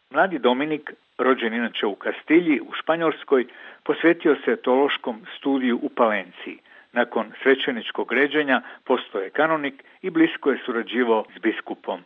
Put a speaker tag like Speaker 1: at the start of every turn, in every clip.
Speaker 1: Mladi Dominik, rođen inače u Kastilji u Španjolskoj, posvetio se teološkom studiju u Palenciji. Nakon svećeničkog ređenja postao je kanonik i blisko je surađivao s biskupom.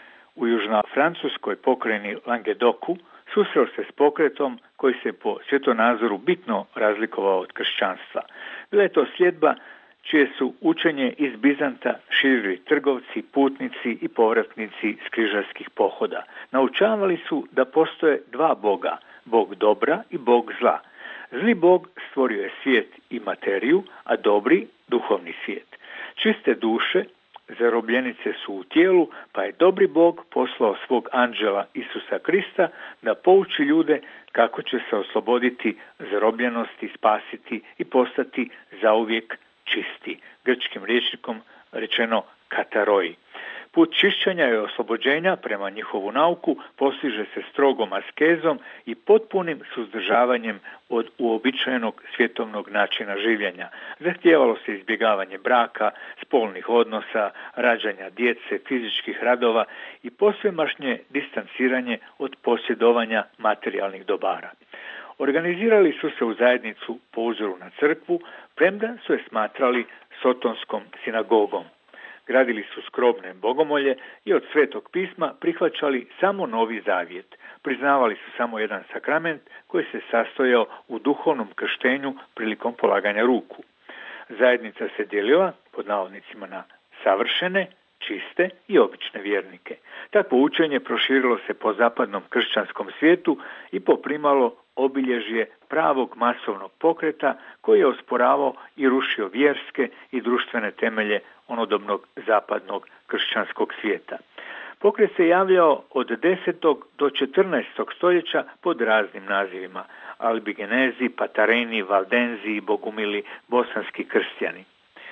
Speaker 1: U južno-francuskoj pokrajini Languedocu susreo se s pokretom koji se po svjetonazoru bitno razlikovao od kršćanstva. Bila je to sljedba čije su učenje iz Bizanta širili trgovci, putnici i povratnici s križarskih pohoda. Naučavali su da postoje dva boga, bog dobra i bog zla. Zli bog stvorio je svijet i materiju, a dobri duhovni svijet. Čiste duše, zarobljenice su u tijelu, pa je dobri bog poslao svog anđela Isusa Krista da pouči ljude kako će se osloboditi zarobljenosti, spasiti i postati zauvijek čisti. Grčkim rječnikom rečeno kataroi. Put čišćenja i oslobođenja prema njihovu nauku postiže se strogom askezom i potpunim suzdržavanjem od uobičajenog svjetovnog načina življenja. Zahtijevalo se izbjegavanje braka, spolnih odnosa, rađanja djece, fizičkih radova i posvemašnje distanciranje od posjedovanja materijalnih dobara. Organizirali su se u zajednicu po uzoru na crkvu, premda su je smatrali sotonskom sinagogom. Gradili su skromne bogomolje i od Svetog pisma prihvaćali samo Novi Zavjet. Priznavali su samo jedan sakrament koji se sastojao u duhovnom krštenju prilikom polaganja ruku. Zajednica se dijelila, pod navodnicima, na savršene, čiste i obične vjernike. Takvo učenje proširilo se po zapadnom kršćanskom svijetu i poprimalo obilježje pravog masovnog pokreta koji je osporavao i rušio vjerske i društvene temelje onodobnog zapadnog kršćanskog svijeta. Pokret se javljao od 10. do 14. stoljeća pod raznim nazivima: albigenezi, patareni, valdenziji, bogumili, bosanski kršćani.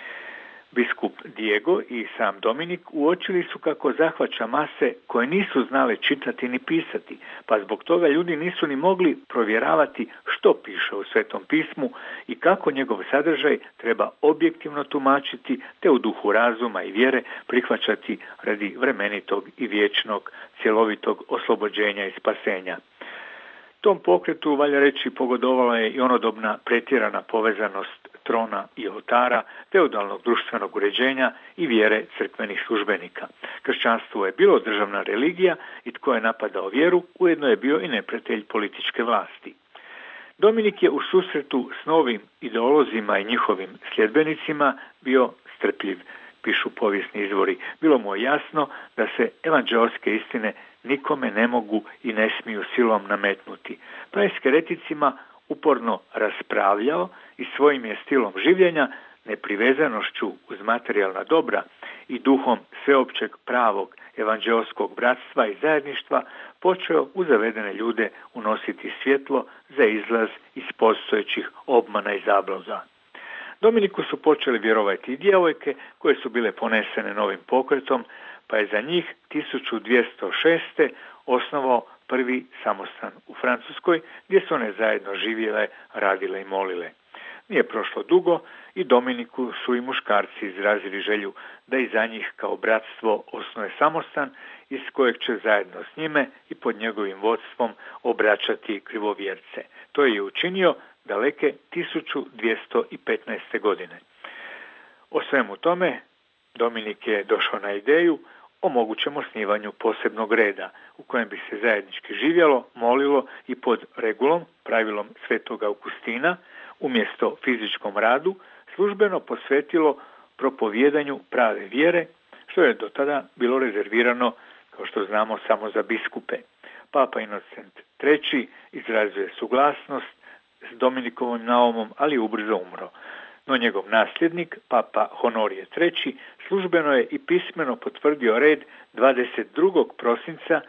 Speaker 1: Biskup Diego i sam Dominik uočili su kako zahvaća mase koje nisu znale čitati ni pisati, pa zbog toga ljudi nisu ni mogli provjeravati što piše u Svetom pismu i kako njegov sadržaj treba objektivno tumačiti te u duhu razuma i vjere prihvaćati radi vremenitog i vječnog cjelovitog oslobođenja i spasenja. Tom pokretu, valja reći, pogodovala je i onodobna pretjerana povezanost trona i oltara, feudalnog društvenog uređenja i vjere crkvenih službenika. Kršćanstvo je bilo državna religija i tko je napadao vjeru, ujedno je bio i neprijatelj političke vlasti. Dominik je u susretu s novim ideolozima i njihovim sljedbenicima bio strpljiv, pišu povijesni izvori. Bilo mu je jasno da se evanđeoske istine nikome ne mogu i ne smiju silom nametnuti. Pa je s hereticima uporno raspravljao i svojim je stilom življenja, neprivezanošću uz materijalna dobra i duhom sveopćeg pravog evanđeoskog bratstva i zajedništva počeo u zavedene ljude unositi svjetlo za izlaz iz postojećih obmana i zabluda. Dominiku su počeli vjerovati i djevojke koje su bile ponesene novim pokretom, pa je za njih 1206. osnovao prvi samostan u Francuskoj, gdje su one zajedno živjele, radile i molile. Nije prošlo dugo i Dominiku su i muškarci izrazili želju da i za njih kao bratstvo osnuje samostan iz kojeg će zajedno s njime i pod njegovim vodstvom obraćati krivovjerce. To je učinio daleke 1215. godine. O svemu tome Dominik je došao na ideju o mogućem osnivanju posebnog reda u kojem bi se zajednički živjelo, molilo i pod regulom, pravilom Svetog Augustina, umjesto fizičkom radu, službeno posvetilo propovijedanju prave vjere, što je do tada bilo rezervirano, kao što znamo, samo za biskupe. Papa Inocent III. Izrazuje suglasnost s Dominikovim naumom, ali ubrzo umro. No njegov nasljednik, Papa Honorije III. Službeno je i pismeno potvrdio red 22. prosinca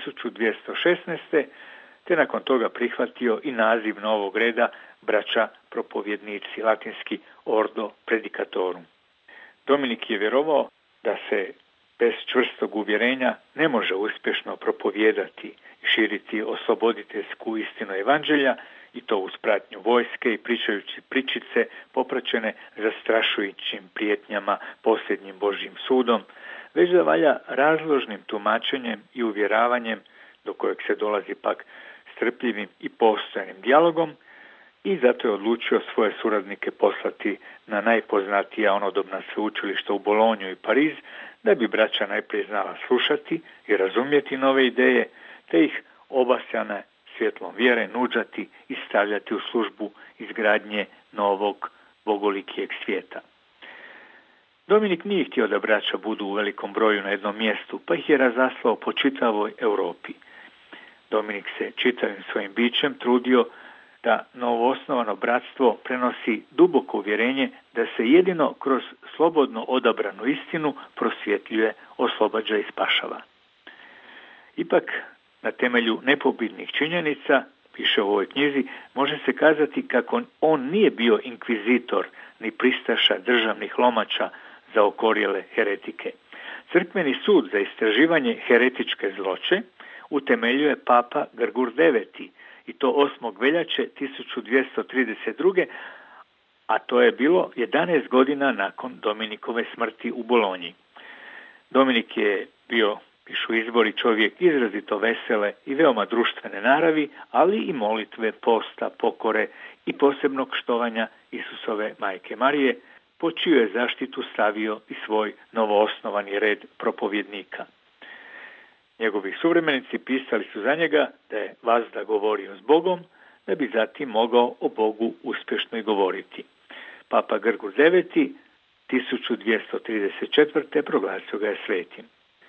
Speaker 1: 1216. te nakon toga prihvatio i naziv novog reda braća propovjednici, latinski Ordo Predicatorum. Dominik je vjerovao da se bez čvrstog uvjerenja ne može uspješno propovijedati i širiti osloboditeljsku istinu evanđelja, i to uz pratnju vojske i pričajući pričice popraćene zastrašujućim prijetnjama posljednjim Božjim sudom, već da valja razložnim tumačenjem i uvjeravanjem do kojeg se dolazi pak strpljivim i postojanim dijalogom, i zato je odlučio svoje suradnike poslati na najpoznatija onodobna sveučilišta u Bolonju i Pariz, da bi braća najprije znala slušati i razumjeti nove ideje, te ih obasjane svjetlom vjere nuđati i stavljati u službu izgradnje novog bogolikijeg svijeta. Dominik nije htio da braća budu u velikom broju na jednom mjestu, pa ih je razaslao po čitavoj Europi. Dominik se čitavim svojim bićem trudio da novoosnovano bratstvo prenosi duboko uvjerenje da se jedino kroz slobodno odabranu istinu prosvjetljuje, oslobađa i spašava. Ipak, na temelju nepobitnih činjenica, piše u ovoj knjizi, može se kazati kako on nije bio inkvizitor ni pristaša državnih lomača za okorjele heretike. Crkveni sud za istraživanje heretičke zloće utemeljuje papa Grgur IX, i to 8. veljače 1232. a to je bilo 11 godina nakon Dominikove smrti u Bolonji. Dominik je bio, pišu izvori, čovjek izrazito vesele i veoma društvene naravi, ali i molitve, posta, pokore i posebnog štovanja Isusove majke Marije, po čiju je zaštitu stavio i svoj novoosnovani red propovjednika. Njegovi suvremenici pisali su za njega da je vazda govorio s Bogom, da bi zatim mogao o Bogu uspješno i govoriti. Papa Grgur IX 1234. proglasio ga je svetim.